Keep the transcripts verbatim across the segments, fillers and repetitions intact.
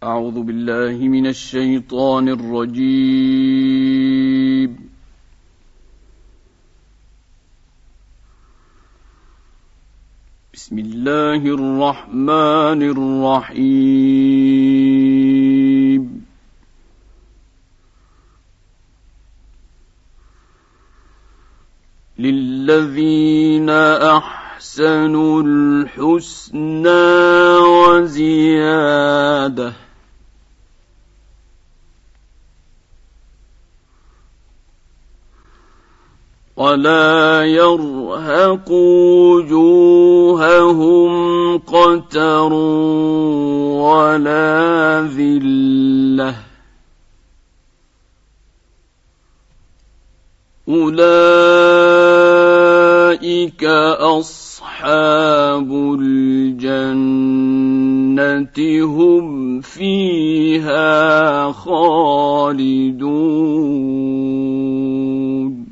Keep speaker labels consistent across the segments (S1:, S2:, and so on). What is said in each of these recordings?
S1: أعوذ بالله من الشيطان الرجيم. بسم الله الرحمن الرحيم. للذين أحسنوا الحسنى وزيادة ولا يرهق وجوههم قتر ولا ذلة أولئك أصحاب الجنة هم فيها خالدون.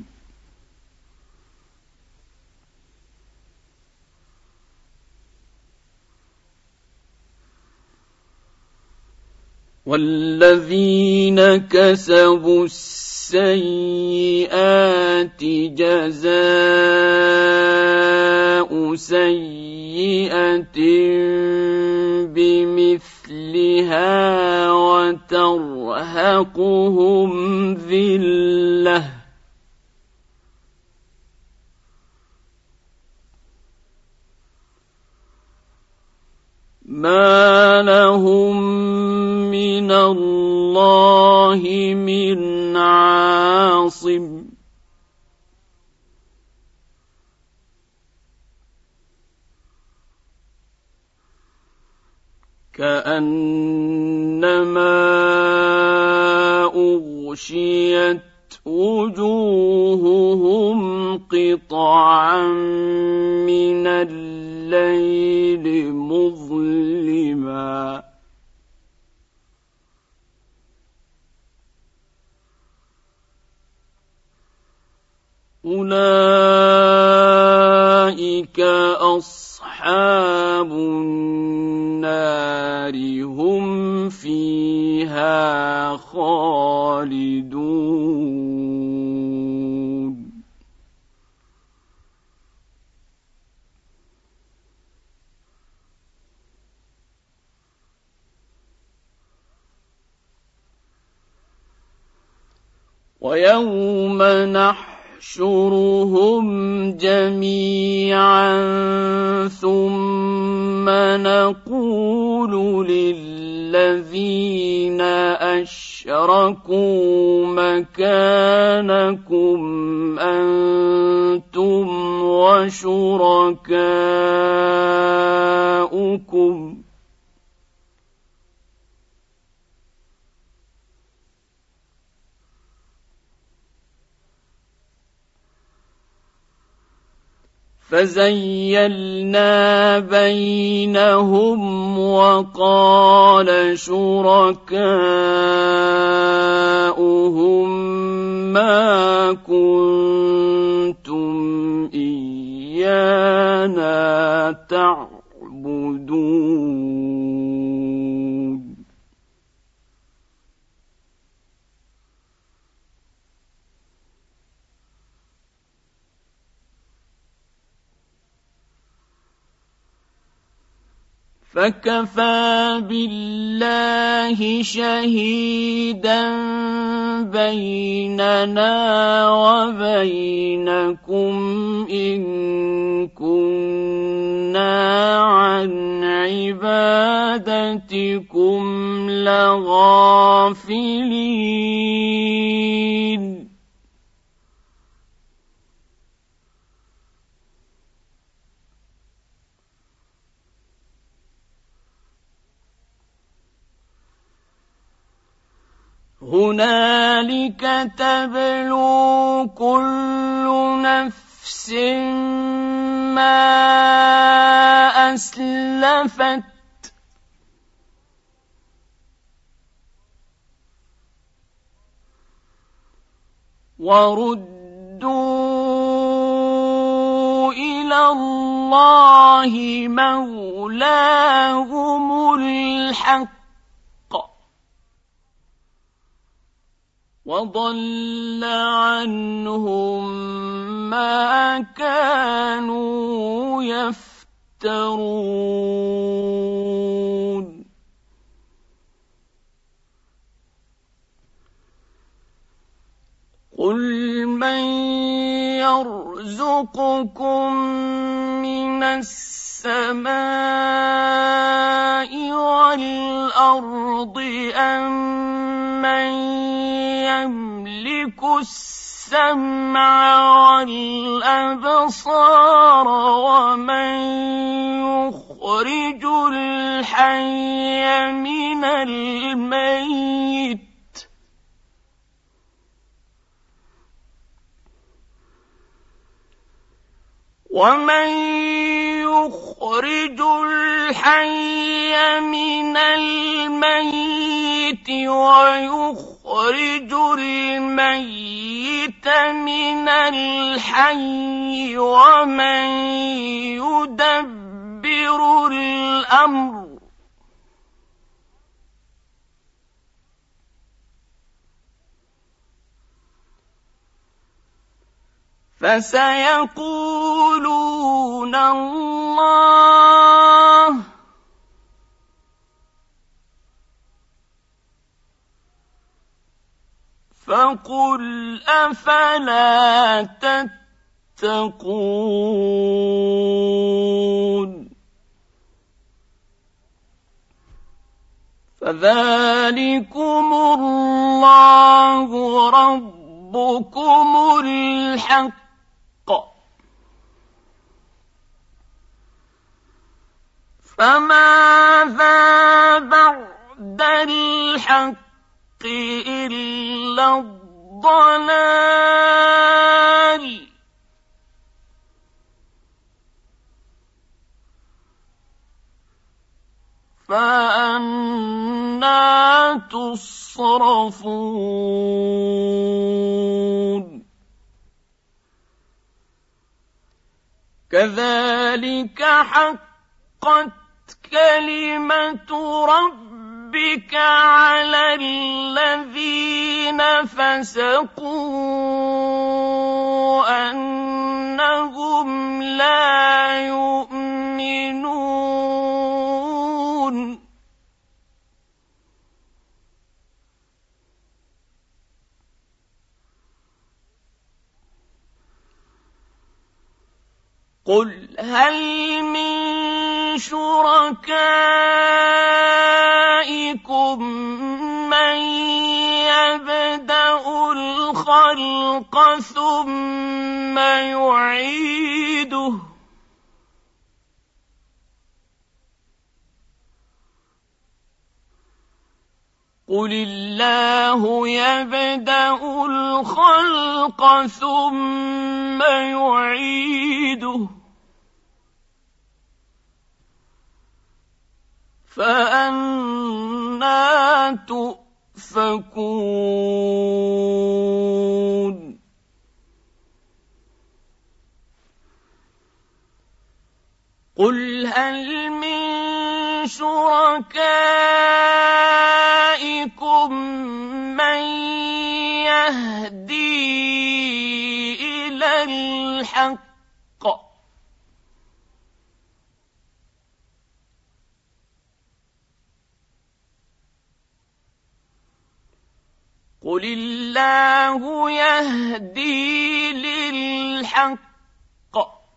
S1: والذين كسبوا السيئات جزاء سيئة بمثلها وترهقهم ذلة ما لهم من الله من عاصم كأنما أغشيت وجوههم قطعا من الليل مظلما أولئك أصحاب النار هم فيها خالدون. ويوم نحشر نحشرهم جميعا ثم نقول للذين أشركوا مكانكم أنتم وشركاؤكم فزيلنا بينهم وقال شركاؤهم ما كنتم إيانا تعبدون فكفى بالله شهيدا بيننا وبينكم إن كنا عن عبادتكم لغافلين. هنالك تبلو كل نفس ما أسلفت وردوا إلى الله مولاهم الحق وضل عنهم ما كانوا يفترون قل من يرزقكم من السماء والأرض أم من يملك السمع والأبصار ومن يخرج الحي من الميت ومن يخرج الحي من الميت ويخرج الميت من الحي ومن يدبر الأمر فسيقولون الله فقل أفلا تتقون فذلكم الله ربكم الحق فماذا بعد الحق إلا الضلال فأنى تصرفون كذلك حقت كلمة ربك على الذين فسقوا أنهم لا يؤمنون قل هل من شركائكم من يبدأ الخلق ثم يعيده قل الله يبدأ الخلق ثم يعيده فأنى تؤفكون قل هل من شركائكم من يهدي إلى الحق قل الله يهدي للحق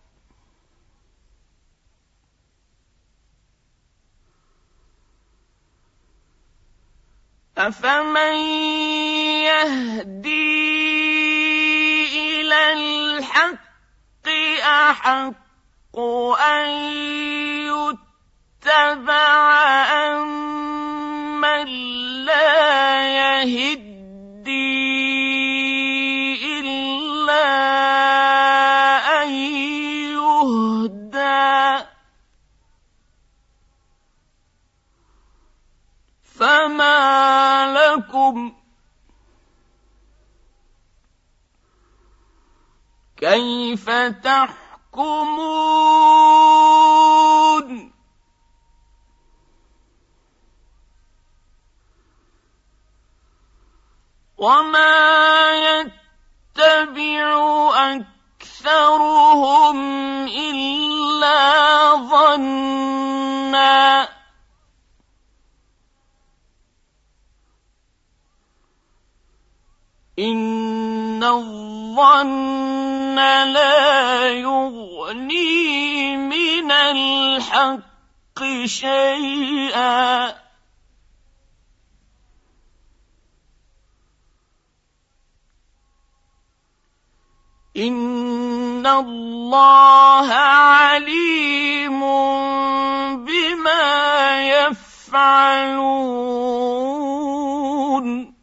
S1: أفمن يهدي إلى الحق أحق أن يتبع أمن لا يهدي إلا أن يهدى فما لكم كيف تحكمون وما يتبع أكثرهم إلا ظنًّا إن الظن لا يغني من الحق شيئا إن الله عليم بما يفعلون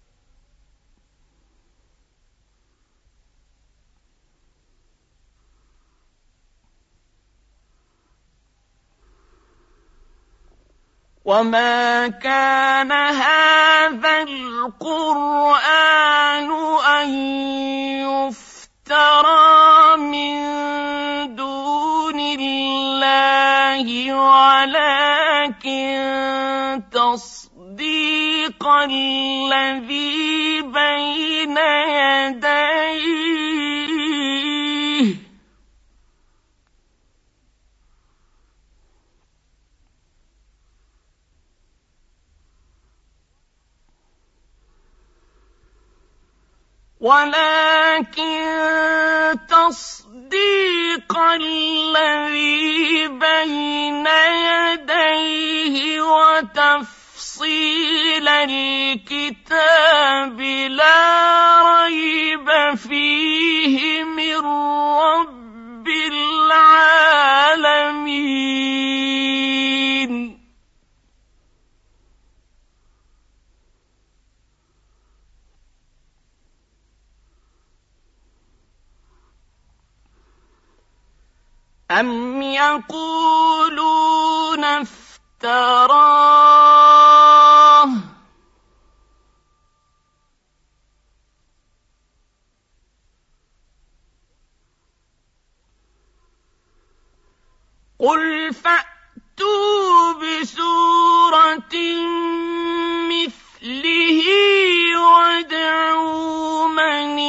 S1: وما كان هذا القرآن أن يفترى من دون الله ولكن تصديق الذي بين يديه ولكن تصديق الذي بين يديه وتفصيل الكتاب لا ريب فيه من رب العالمين أم يقولون افتراه قل فأتوا بسورة مثله وادعوا من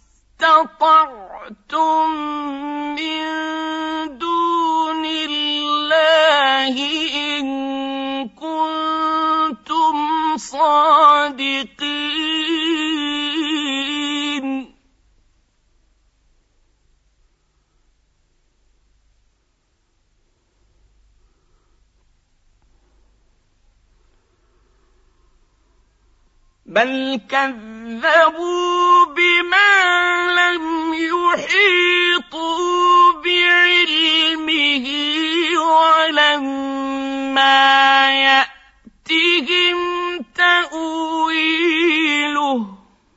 S1: استطعتم من دون الله إن كنتم صادقين بل كذبوا بما لم يحيطوا بعلمه ولما يأتهم تأويله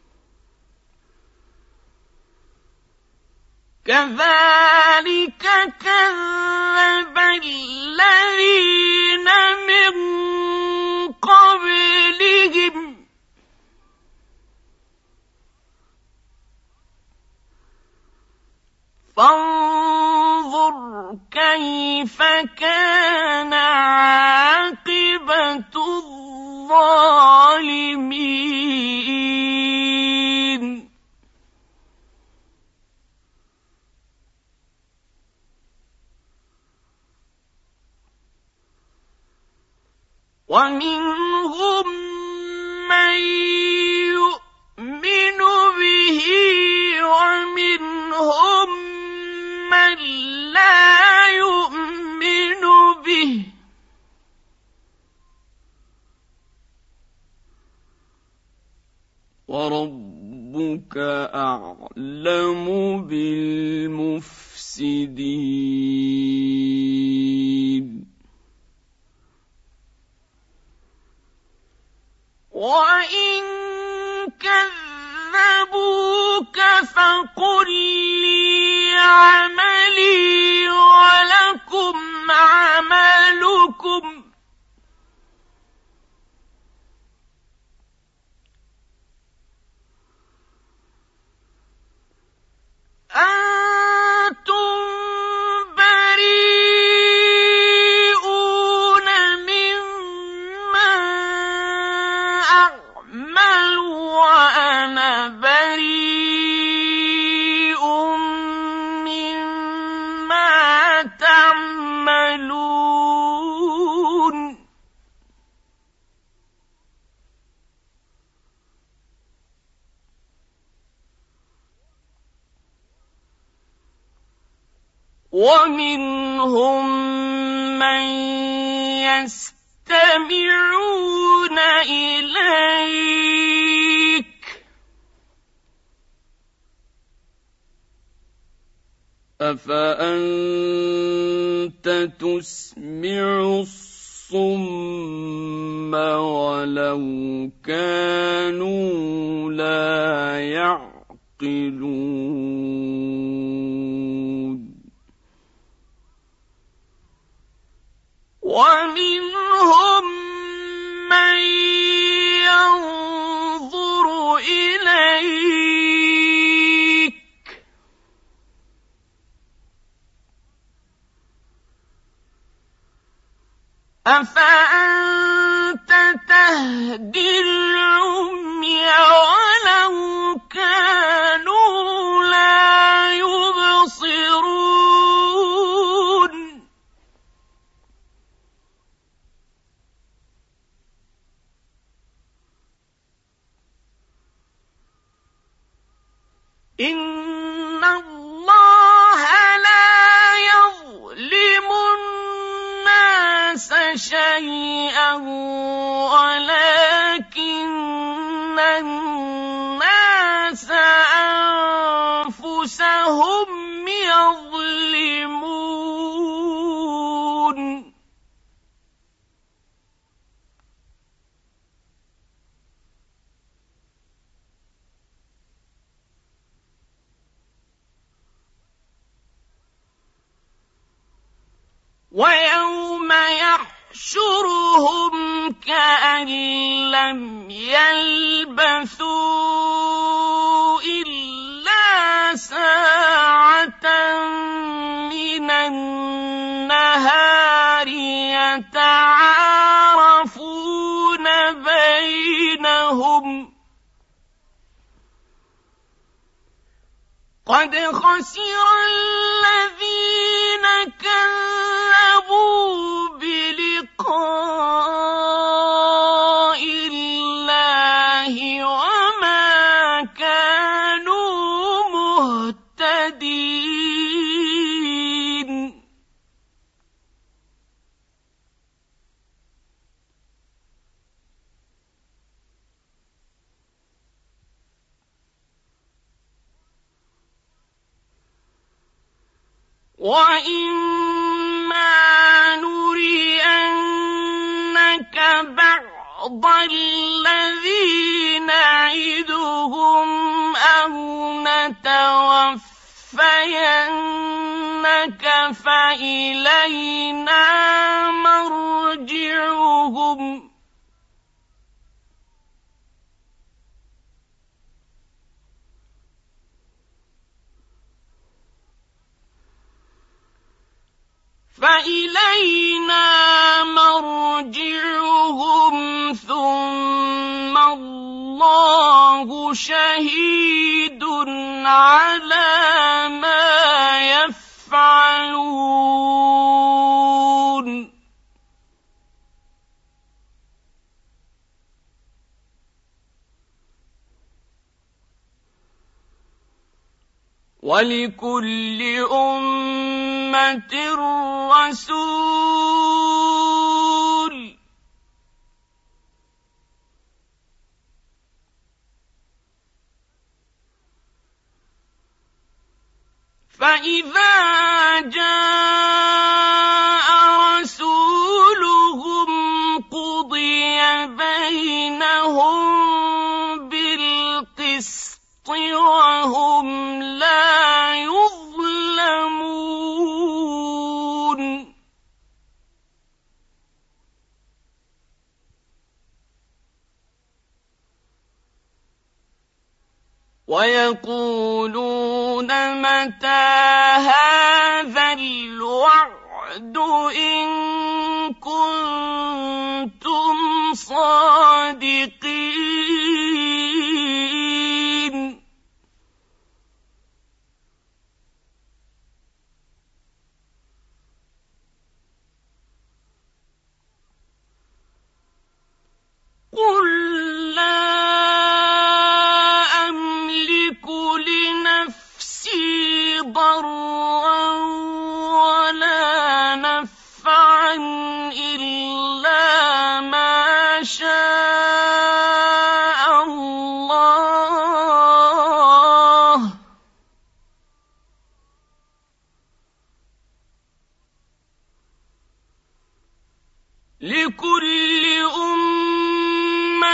S1: كذلك كذب الذين من قبلهم فانظر كيف كان عاقبة الظالمين ومنهم من يؤمن به ومنهم من لا يؤمن به وربك أعلم بالمفسدين وإن كذبوك فقل لي عملي ولكم عملكم أنتم بريئون مما أعمل وأنا ومنهم من يستمعون إليك أفأنت تسمع الصم ولو كانوا لا يعقلون ومنهم من ينظر إليك أفأنت تهدي العمي ولو كانوا لا يبصرون إن الله لا يظلم الناس شيئا ولكن الناس أنفسهم يظلمون ويوم يحشرهم كأن لم يلبثوا إلا ساعة من النهار يتعارفون بينهم قد خسر الذين كذبوا بلقاء الله وما كانوا مهتدين وَإِمَّا نُرِيَنَّكَ بَعْضَ الَّذِي نَعِدُهُمْ أَوْ نَتَوَفَّيَنَّكَ فَإِلَيْنَا مَرْجِعُهُمْ فإلينا مرجعهم ثم الله شهيد على ما يفعلون ولكل أمة رسول فإذا جاء رسولهم قضي بينهم بالقسط وهم لا يظلمون ويقولون متى هذا الوعد إن كنتم صادقين قل لا أملك لنفسي ضرا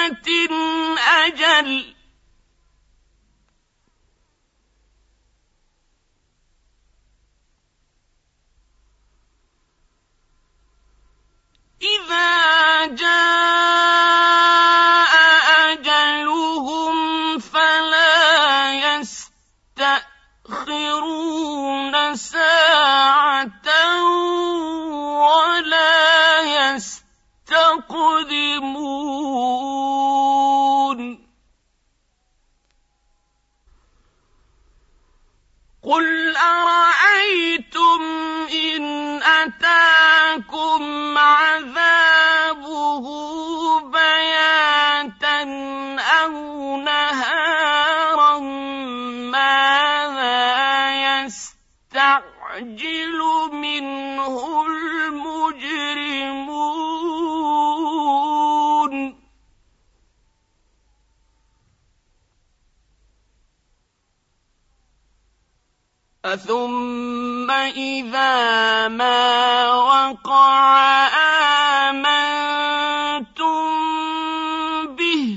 S1: أجل إذا جاء أجلهم فلا يستأخرون ساعة ولا يستقدمون قل أرأيتم إن أتاكم عذابه بياتا أو نهارا ماذا يستعجل منه المجرمون أثم إذا ما وقع آمنتم به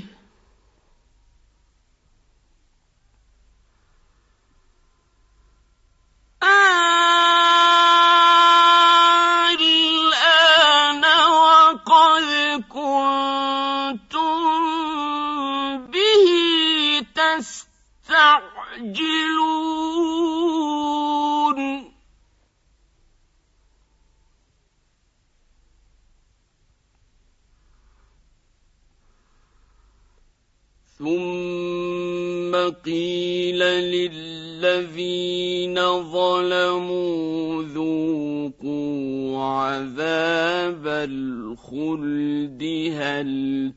S1: الآن وقد كنتم به تستعجلون ثم قيل للذين ظلموا ذوقوا عذاب الخلد هل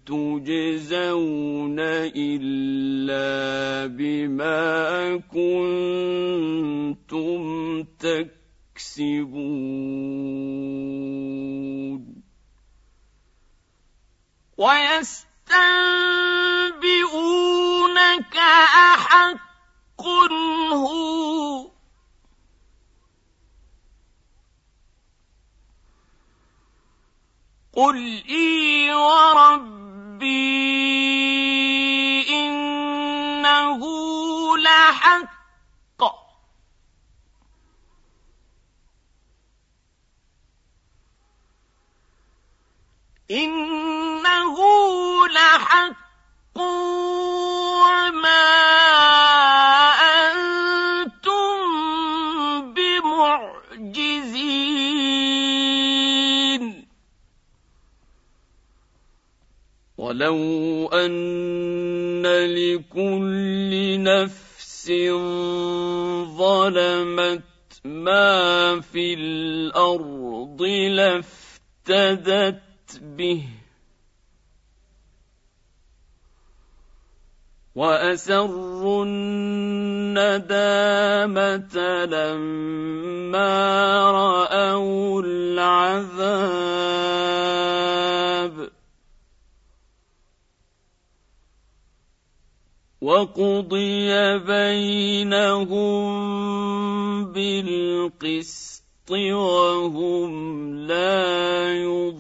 S1: تجزون إلا بما كنتم تكسبون ويستنبئونك أحق هو قل إي وربي إنه لحق إنه لحق وما أنتم بمعجزين ولو أن لكل نفس ظلمت ما في الأرض لافتدت به وأسروا الندامة لما رأوا العذاب وقضي بينهم بالقسط وهم لا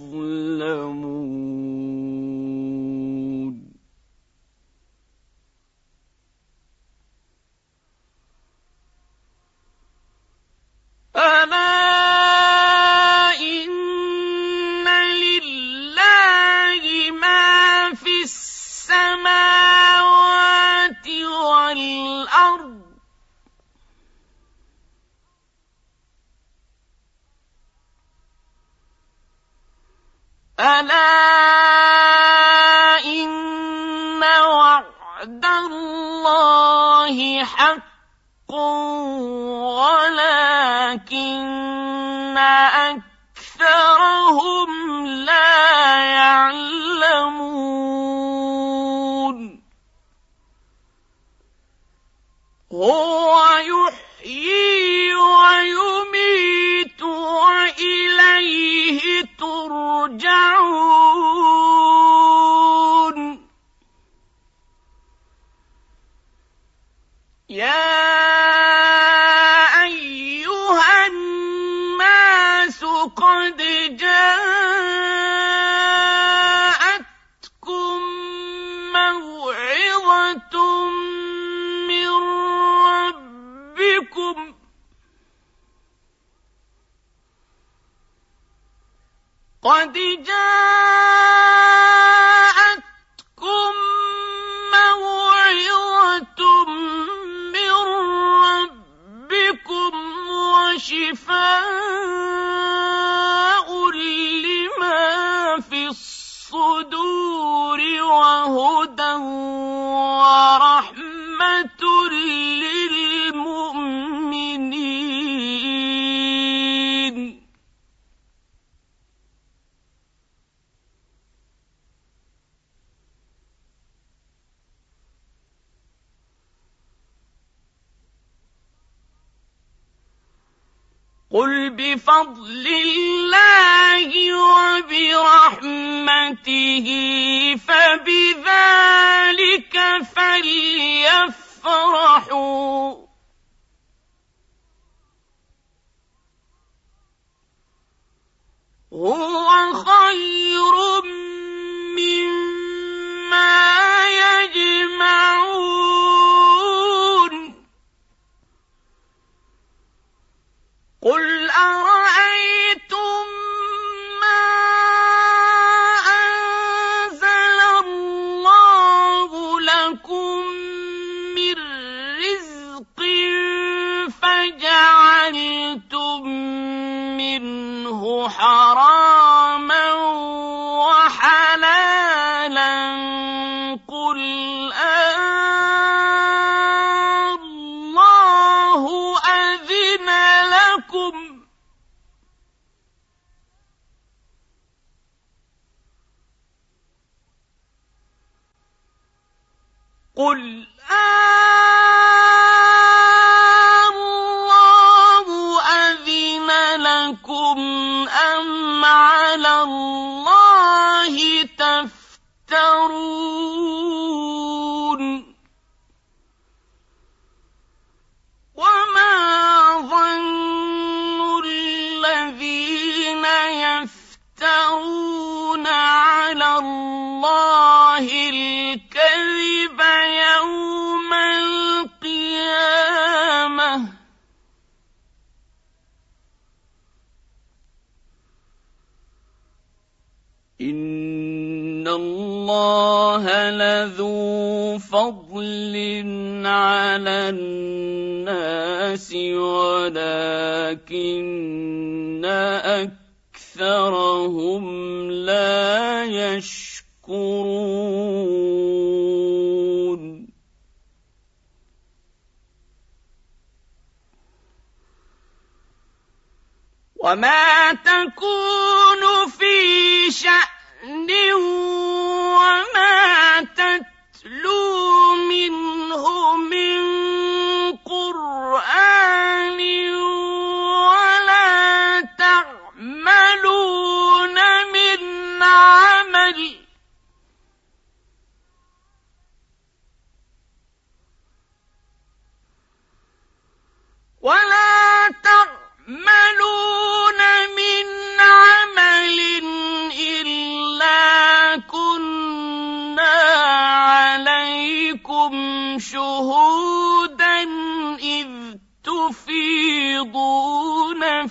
S1: يظلمون ألا إن لله ما في السماوات والأرض ألا إن وعد الله حق ولكن أكثرهم لا يعلمون هو يحيي ويميت وإليه ترجعون يا أيها الناس قد جاءتكم قد جاءتكم موعظة من ربكم وشفاء لما في الصدور وهدى ورحمة للمؤمنين. قل بفضل الله وبرحمته فبذلك فليفرحوا هو خير مما يجمعون. قل أرأيتم ما أنزل الله لكم من رزق فجعلتم منه حراما وحلالا قل الله أذن لكم قل الله أذن لكم أم على الله تفترون. وما ظن الذين يفترون على الله الكذب يوم القيامة إن الله لذو فضل على الناس ولكن أكثرهم لا يشكرون. وما تكون في شأن وما تتلو منه من قرآن ولا تعملون من عمل ولا تعملون من عمل إلا كنا عليكم شهودا إذ تفيضون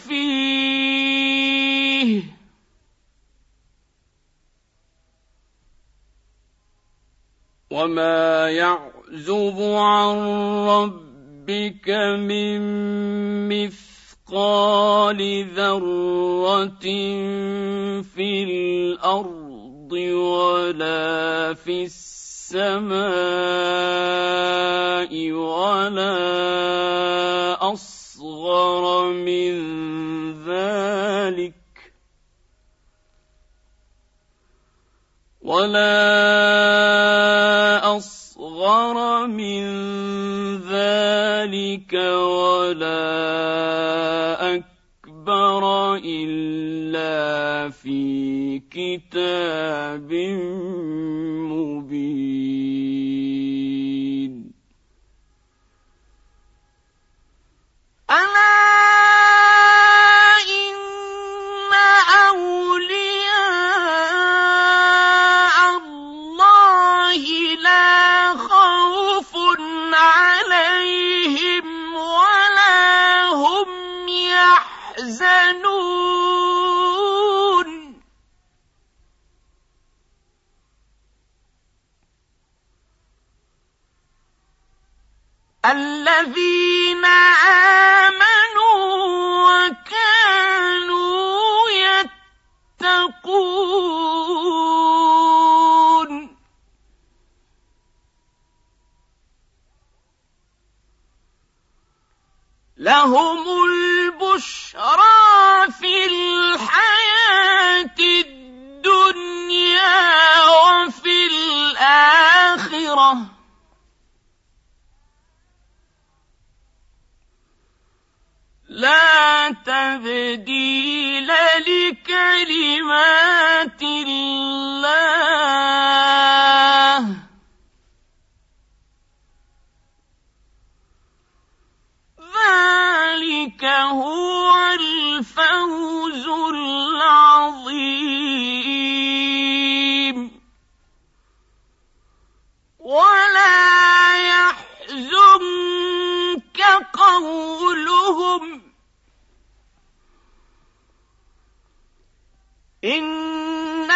S1: فيه وما يعزب عن ربك من مثقال ذرة في الأرض ولا في السماء ولا أصغر من ذلك ولا أصغر من ذلك ولا أكبر إلا في كتاب مبين. ألا إن أولياء الله لا خوف عليهم ولا هم يحزنون. الذين آمنوا وكانوا يتقون لهم البشرى في الحياة الدنيا وفي الآخرة لا تبديل لكلمات الله ذلك هو الفوز العظيم ولا يحزنك قولهم إن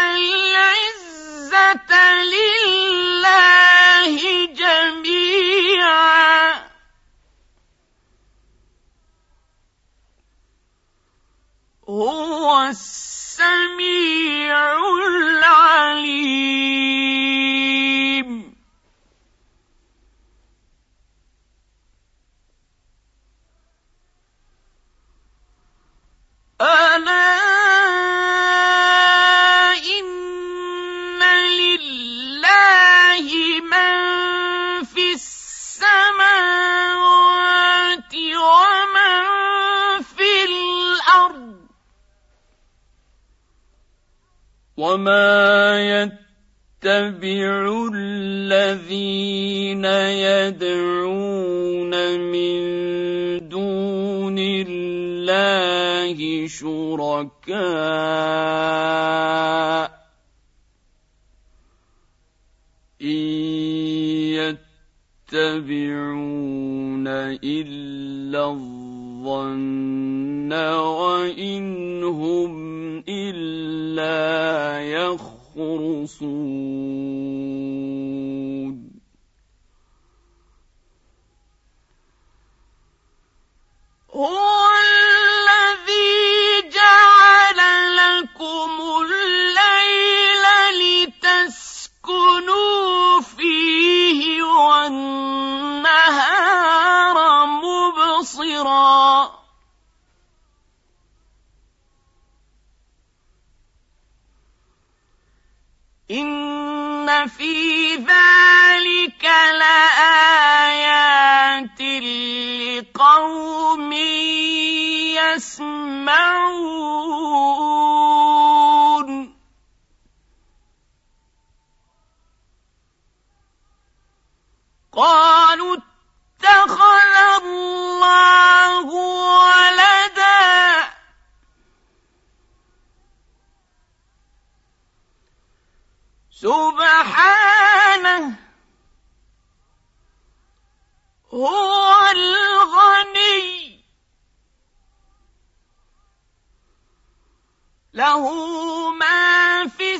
S1: العزة لله جميعا هو السميع العليم ألا إن لله من في السماوات ومن في الأرض وما يتبع الذين يدعون من دون الله شركاء إن يتبعون إلا الظن وإن هم إلا يخرصون هو الذي جعل لكم الليل لتسكنوا فيه والنهار مبصرا إن في ذلك لآيات لقوم يسمعون قالوا اتخذ الله ولدا سبحانه هو الغني له ما في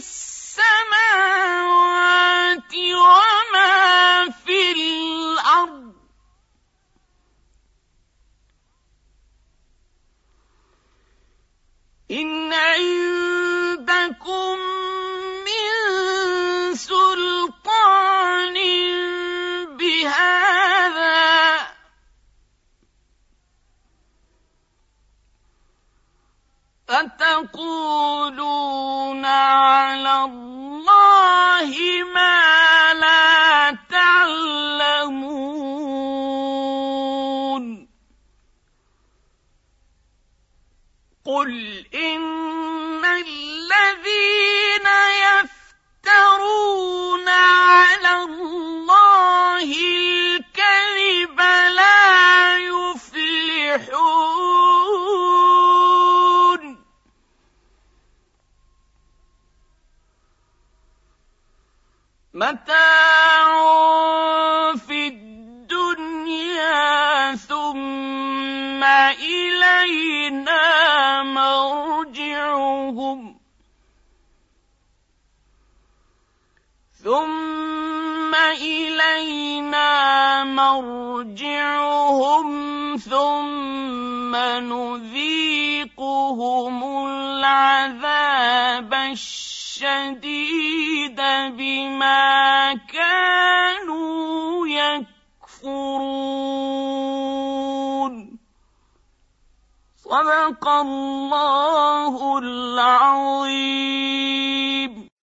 S1: السماوات وما في الأرض إن عندكم من سلطان بهذا أتقولون على الله ما لا تعلمون قل إن الذين يفترون على الله الكذب لا يفلحون متاع في الدنيا ثم إلينا مرجعهم ثم إلينا مرجعهم نرجعهم ثم نذيقهم العذاب الشديد بما كانوا يكفرون. صدق الله العظيم.